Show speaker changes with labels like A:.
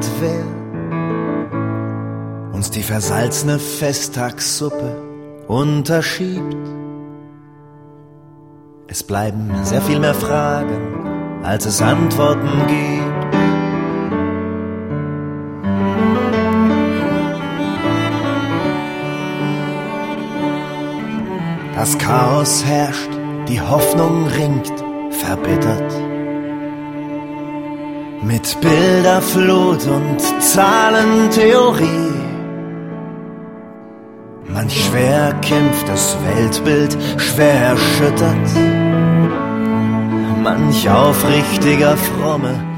A: wer uns die versalzene Festtagssuppe unterschiebt. Es bleiben sehr viel mehr Fragen, als es Antworten gibt. Das Chaos herrscht, die Hoffnung ringt, verbittert. Mit Bilderflut und Zahlentheorie. Manch schwer kämpftes Weltbild, schwer erschüttert. Manch aufrichtiger Fromme